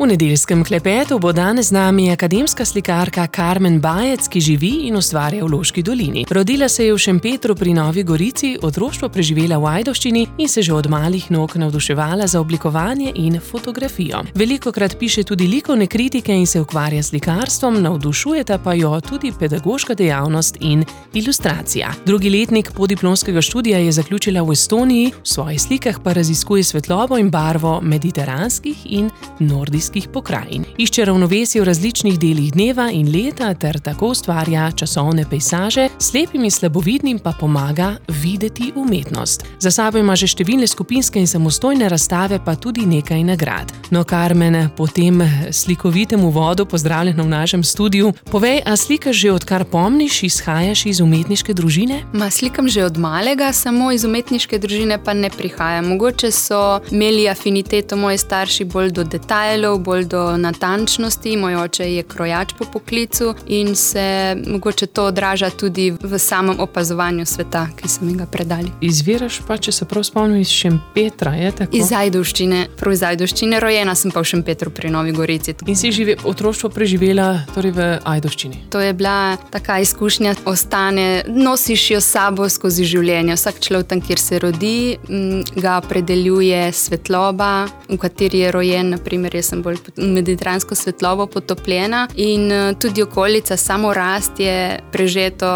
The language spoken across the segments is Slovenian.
nedeljskem klepetu bo danes z nami akademska slikarka Karmen Bajec, ki živi in ustvarja v Loški dolini. Rodila se je v Šempetru pri Novi Gorici, otroštvo preživela v Ajdovščini in se že od malih nog navduševala za oblikovanje in fotografijo. Velikokrat piše tudi likovne kritike in se ukvarja s slikarstvom, navdušujeta pa jo tudi pedagoška dejavnost in ilustracija. Drugi letnik podiplomskega študija je zaključila v Estoniji, v svojih slikah pa raziskuje svetlobo in barvo mediteranskih in nordijskih pokrajin. Išče ravnovesje v različnih delih dneva in leta ter tako ustvarja časovne pejsaže, slepim in slabovidnim pa pomaga videti umetnost. Za sabo ima že številne skupinske in samostojne razstave, pa tudi nekaj nagrad. No, Karmen, po tem slikovitem uvodu, pozdravljeno v našem studiu, povej, a slikaš že odkar pomniš, izhajaš iz umetniške družine? Slikam že od malega, samo iz umetniške družine pa ne prihajam. Mogoče so imeli afiniteto moji starši bolj do detajlov, bolj do natančnosti. Moj oče je krojač po poklicu in se mogoče to odraža tudi v samem opazovanju sveta, ki so mi ga predali. Izviraš pa, če se prav spomnim, iz Šempetra, je tako? Iz Ajdovščine, rojena sem pa v Šempetru pri Novi Gorici. In si otroštvo preživela torej v Ajdovščini? To je bila taka izkušnja, ostane, nosiš jo s sabo skozi življenje. Vsak človek tam, kjer se rodi, ga opredeljuje svetloba, v kateri je rojen. Naprimer, jaz sem bolj mediteransko svetlobo potopljena in tudi okolica, samo rast je prežeto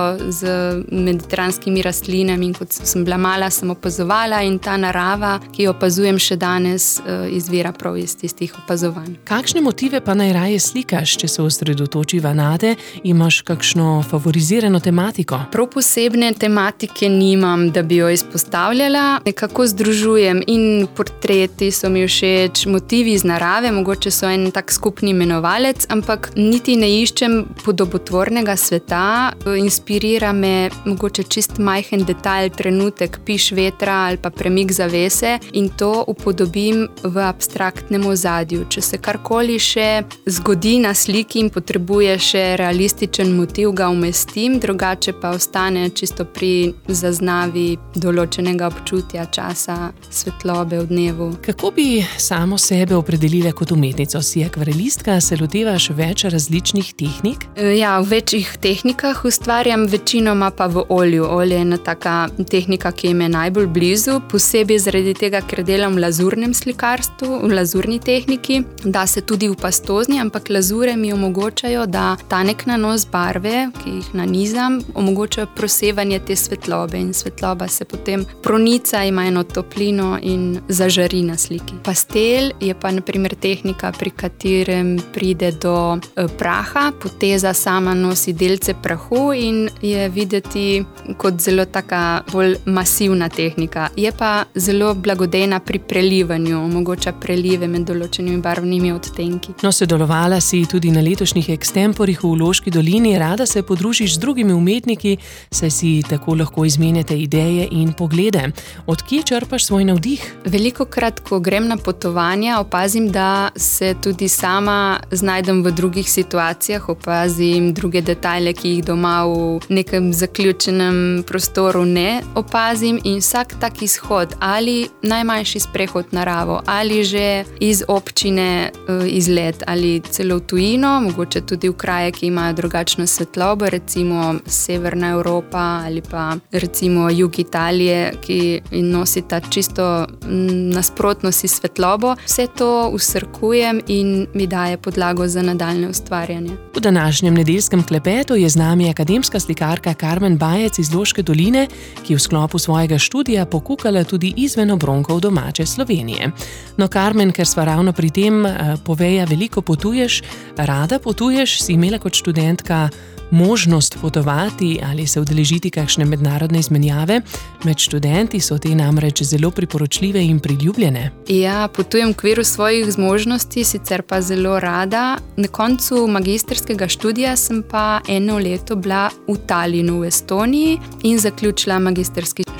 z mediteranskimi rastlinami. In kot sem bila mala, sem opazovala in ta narava, ki jo opazujem še danes, izvira prav iz tistih opazovanj. Kakšne motive pa najraje slikaš, če se osredotočiva nate? Imaš kakšno favorizirano tematiko? Prav posebne tematike nimam, da bi jo izpostavljala. Nekako združujem in portreti so mi všeč, motivi iz narave, mogoče so en tak skupni imenovalec, ampak niti ne iščem podobotvornega sveta. Inspirira me mogoče čist majhen detajl, trenutek, piš vetra ali pa premik zavese in to upodobim v abstraktnem ozadju. Če se karkoli še zgodi na sliki in potrebuje še realističen motiv, ga umestim, drugače pa ostane čisto pri zaznavi določenega občutja, časa, svetlobe v dnevu. Kako bi samo sebe opredelila kot umetnico? Si akvarelistka, se lotevaš več različnih tehnik? Ja, v večjih tehnikah ustvarjam, večinoma pa v olju. Olje je ena taka tehnika, ki mi je najbolj blizu, posebej zaradi tega, ker delam v lazurnem slikarstvu, v lazurni tehniki. Da se tudi v pastozni, ampak lazure mi omogočajo, da tanek nanos barve, ki jih nanizam, omogočajo prosevanje te svetlobe in svetloba se potem pronica, ima eno toplino in zažari na sliki. Pastel je pa na primer tehnika, pri katerem pride do praha, poteza sama nosi delce prahu in je videti kot zelo taka bolj masivna tehnika. Je pa zelo blagodejna pri prelivanju, omogoča prelive med določenimi barvnimi odtenki. No, sodelovala si tudi na letošnjih ekstemporih v Loški dolini, rada se podružiš z drugimi umetniki, saj si tako lahko izmenjate ideje in poglede. Od kje črpaš svoj navdih? Velikokrat, ko grem na potovanja, opazim, da se tudi sama znajdem v drugih situacijah, opazim druge detajle, ki jih doma v nekem zaključenem prostoru ne opazim in vsak tak izhod, ali najmanjši sprehod naravo, ali že iz občine izlet, ali celo v tujino, mogoče tudi v kraje, ki imajo drugačno svetlobo, recimo Severna Evropa ali pa recimo jug Italije, ki nosita čisto nasprotno si svetlobo. Vse to vsrkujem in mi daje podlago za nadaljne ustvarjanje. V današnjem nedeljskem klepetu je z nami akademska slikarka Karmen Bajec iz Loške doline, ki je v sklopu svojega študija pokukala tudi izven obronkov domače Slovenije. No, Karmen, ker sva ravno pri tem, poveja, veliko potuješ, rada potuješ, si imela kot študentka možnost potovati ali se udeležiti kakšne mednarodne izmenjave. Med študenti so te namreč zelo priporočljive in priljubljene. Ja, potujem v okviru svojih zmožnosti, sicer pa zelo rada. Na koncu magistrskega študija sem pa eno leto bila v Tallinnu v Estoniji in zaključila magistrski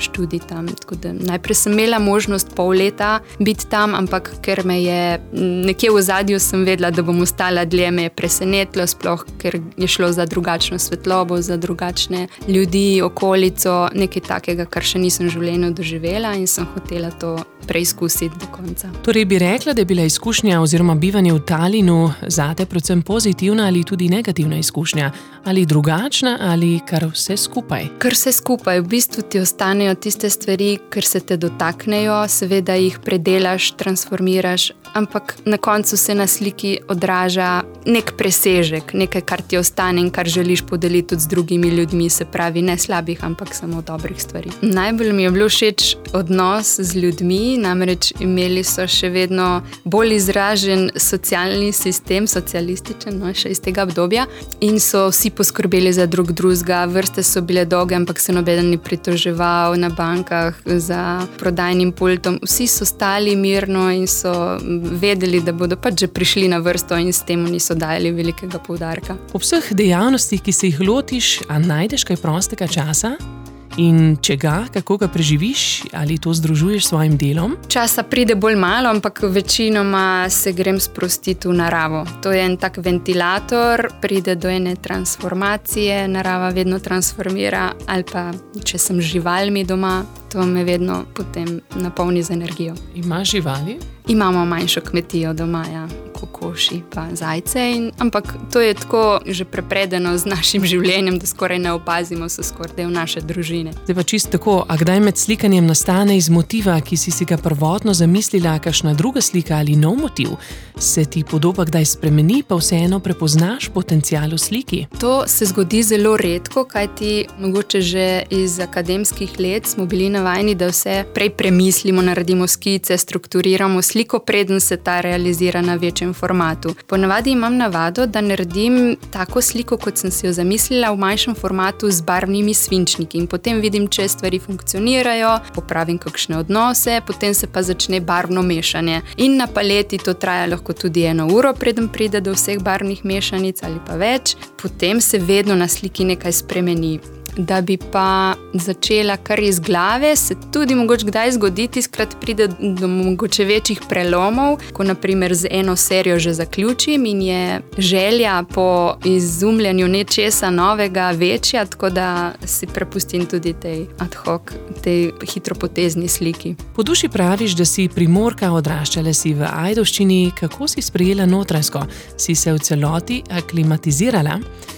študij tam. Tako da najprej sem imela možnost pol leta biti tam, ampak ker me je nekje v ozadju sem vedela, da bom ostala dlje, me je presenetilo, sploh ker je šlo za drugačno svetlobo, za drugačne ljudi, okolico, nekaj takega, kar še nisem v življenju doživela in sem hotela to preizkusiti do konca. Torej bi rekla, da je bila izkušnja oziroma bivanje v Tallinnu zate predvsem pozitivna ali tudi negativna izkušnja? Ali drugačna ali kar vse skupaj? Kar vse skupaj. V bistvu ti ostanejo tiste stvari, ker se te dotaknejo, seveda jih predelaš, transformiraš, ampak na koncu se na sliki odraža nek presežek, nekaj, kar ti ostane in kar želiš podeliti tudi z drugimi ljudmi, se pravi ne slabih, ampak samo dobrih stvari. Najbolj mi je bilo všeč odnos z ljudmi, namreč imeli so še vedno bolj izražen socialni sistem, socialističen, še iz tega obdobja, in so vsi poskrbeli za drugega, vrste so bile dolge, ampak se nobeden ni pritoževal na bankah za prodajnim pultom. Vsi so stali mirno in so vedeli, da bodo pač že prišli na vrsto in s tem niso dajali velikega poudarka. Po vseh dejavnostih, ki se jih lotiš, a najdeš kaj prostega časa? In če ga, kako ga preživiš, ali to združuješ s svojim delom? Časa pride bolj malo, ampak večinoma se grem sprostiti v naravo. To je en tak ventilator, pride do ene transformacije, narava vedno transformira, ali pa če sem z živalmi doma, to me vedno potem napolni z energijo. Imaš živali? Imamo manjšo kmetijo doma, ja. Kokoši pa zajce, ampak to je tako že prepredeno z našim življenjem, da skoraj ne opazimo, so skoraj del naše družine. Zdaj pa čisto tako, a kdaj med slikanjem nastane iz motiva, ki si ga prvotno zamislila, kakšna druga slika ali nov motiv? Se ti podoba kdaj spremeni, pa vseeno prepoznaš potencial v sliki? To se zgodi zelo redko, kajti mogoče že iz akademskih let smo bili navajeni, da vse prej premislimo, naredimo skice, strukturiramo sliko, preden se ta realizira na večjem formatu. Ponavadi imam navado, da naredim tako sliko, kot sem si jo zamislila, v manjšem formatu z barvnimi svinčniki in potem vidim, če stvari funkcionirajo, popravim kakšne odnose, potem se pa začne barvno mešanje. In na paleti to traja lahko tudi 1 uro, preden pride do vseh barvnih mešanic ali pa več. Potem se vedno na sliki nekaj spremeni. Da bi pa začela kar iz glave, se tudi mogoče kdaj zgodi, tiskrat pride do mogoče večjih prelomov, ko naprimer z eno serijo že zaključim in je želja po izumljanju nečesa novega večja, tako da si prepustim tudi tej ad hoc, tej hitropotezni sliki. Po duši praviš, da si Primorka, odraščala si v Ajdovščini. Kako si sprejela Notranjsko? Si se v celoti aklimatizirala?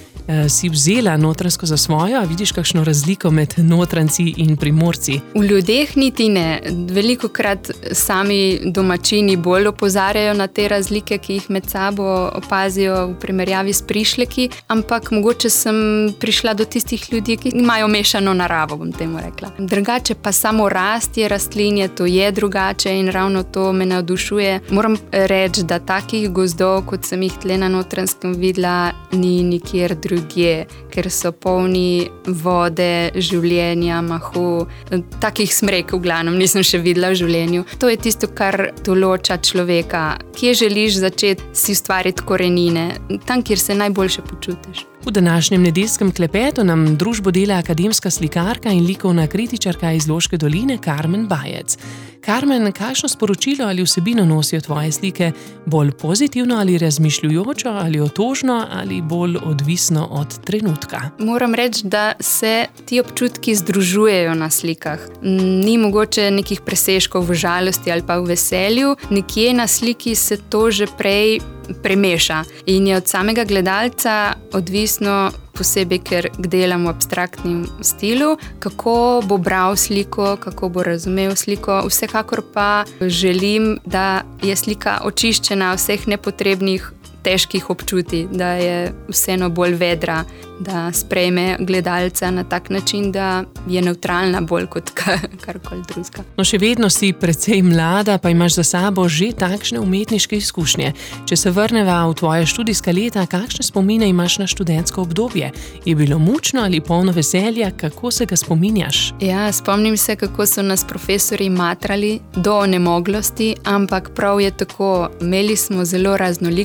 Si vzela Notranjsko za svojo, a vidiš kakšno razliko med Notranjci in Primorci? V ljudeh niti ne. Velikokrat sami domačini bolj opozarjajo na te razlike, ki jih med sabo opazijo v primerjavi s prišleki, ampak mogoče sem prišla do tistih ljudi, ki imajo mešano naravo, bom temu rekla. Drugače pa samo rastje rastlinje, to je drugače in ravno to me navdušuje. Moram reči, da takih gozdov, kot sem jih tle na Notranjskem videla, ni nikjer drugje, ker so polni vode, življenja, mahu, takih smrek v glavnem nisem še videla v življenju. To je tisto, kar določa človeka. Kje želiš začeti si ustvariti korenine? Tam, kjer se najboljše počutiš. V današnjem nedeljskem klepetu nam družbo dela akademska slikarka in likovna kritičarka iz Loške doline Karmen Bajec. Karmen, kakšno sporočilo ali vsebino nosijo tvoje slike? Bolj pozitivno ali razmišljujočo ali otožno ali bolj odvisno od trenutka? Moram reči, da se ti občutki združujejo na slikah. Ni mogoče nekih presežkov v žalosti ali pa v veselju. Nekje na sliki se to že prej premeša in je od samega gledalca odvisno, posebej, ker delam v abstraktnem stilu, kako bo bral sliko, kako bo razumel sliko. Vsekakor pa želim, da je slika očiščena vseh nepotrebnih težkih občutij, da je vseeno bolj vedra, da sprejme gledalca na tak način, da je nevtralna bolj kot karkoli drugega. No, še vedno si precej mlada, pa imaš za sabo že takšne umetniške izkušnje. Če se vrneva v tvoje študijska leta, kakšne spomine imaš na študentsko obdobje? Je bilo mučno ali polno veselja? Kako se ga spominjaš? Ja, spomnim se, kako so nas profesorji matrali do onemoglosti, ampak prav je tako. Imeli smo zelo raznoliko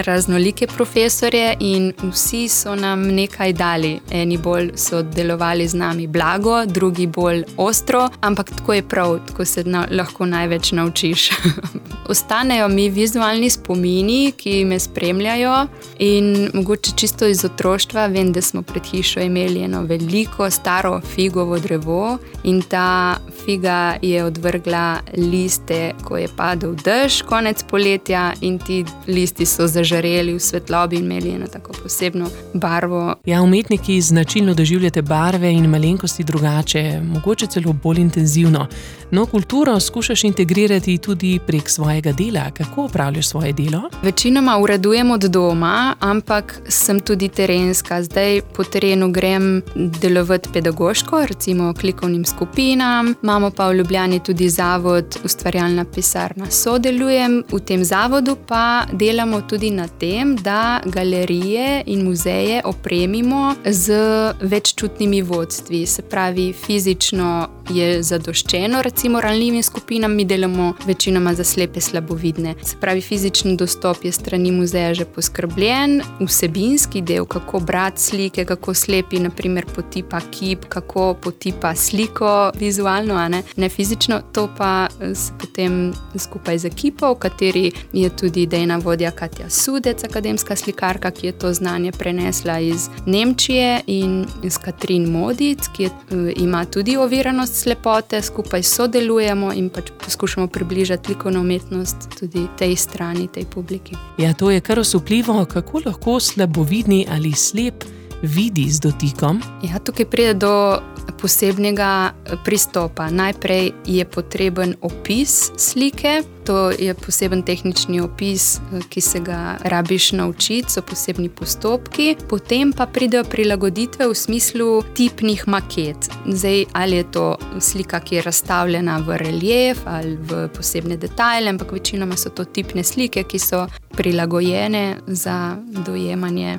raznolike profesorje in vsi so nam nekaj dali. Eni bolj so delovali z nami blago, drugi bolj ostro, ampak tako je prav, tako se lahko največ naučiš. Ostanejo mi vizualni spomini, ki me spremljajo in mogoče čisto iz otroštva vem, da smo pred hišo imeli eno veliko staro figovo drevo in ta figa je odvrgla liste, ko je padel dež konec poletja in ti listi so zažareli v svetlobi in imeli eno tako posebno barvo. Ja, umetniki značilno doživljate barve in malenkosti drugače, mogoče celo bolj intenzivno. No, kulturo skušaš integrirati tudi prek svojega dela. Kako opravljaš svoje delo? Večinoma uradujem od doma, ampak sem tudi terenska. Zdaj po terenu grem delovati pedagoško, recimo klikovnim skupinam. Imamo pa v Ljubljani tudi zavod Ustvarjalna pisarna. Sodelujem v tem zavodu, pa delamo tudi na tem, da galerije in muzeje opremimo z veččutnimi vodstvi. Se pravi, fizično je zadoščeno, recimo ranljivim skupinam, mi delamo večinoma za slepe slabovidne. Se pravi, fizični dostop je strani muzeja že poskrbljen, vsebinski del, kako brati slike, kako slepi, naprimer, potipa kip, kako potipa sliko vizualno, ne fizično, to pa se potem skupaj z ekipo, v kateri je tudi idejna vodja Katja Sudec, akademska slikarka, ki je to znanje prenesla iz Nemčije, in s Katrin Modic, ki ima tudi oviranost slepote, skupaj sodelujemo in pač poskušamo približati likovno umetnost tudi tej strani, tej publiki. Ja, to je kar osupljivo, kako lahko slabovidni ali slep vidi z dotikom? Ja, tukaj pride do posebnega pristopa. Najprej je potreben opis slike, to je poseben tehnični opis, ki se ga rabiš naučiti, so posebni postopki. Potem pa pridejo prilagoditve v smislu tipnih maket. Zdaj, ali je to slika, ki je razstavljena v relief ali v posebne detajle, ampak večinoma so to tipne slike, ki so prilagojene za dojemanje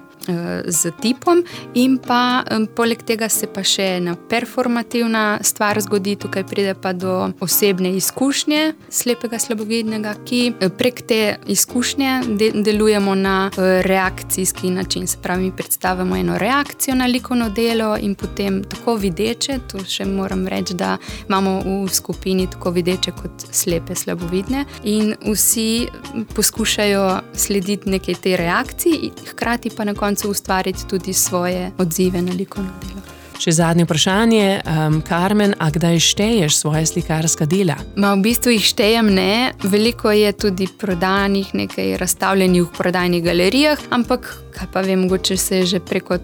z tipom. In pa poleg tega se pa še ena performativna stvar zgodi, tukaj pride pa do osebne izkušnje slepega slabovidnega, ki prek te izkušnje delujemo na reakcijski način. Se pravi, mi predstavimo eno reakcijo na likovno delo in potem tako videče, to še moram reči, da imamo v skupini tako videče kot slepe slabovidne in vsi poskušajo slediti nekaj te reakciji, hkrati pa na koncu ustvariti tudi svoje odzive na likovno delo. Še zadnje vprašanje, Karmen, a kdaj šteješ svoje slikarska dela? V bistvu jih štejem ne, veliko je tudi prodanih, nekaj razstavljenih v prodajnih galerijah, ampak kaj pa vem, mogoče se je že preko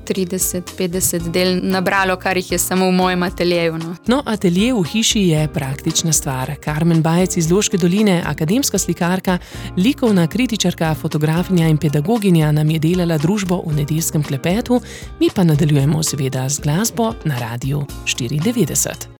30-50 del nabralo, kar jih je samo v mojem ateljeju. No, atelje v hiši je praktična stvar. Karmen Bajec iz Loške doline, akademska slikarka, likovna kritičarka, fotografinja in pedagoginja nam je delala družbo v nedeljskem klepetu, mi pa nadaljujemo seveda z glasbo na Radiu 94.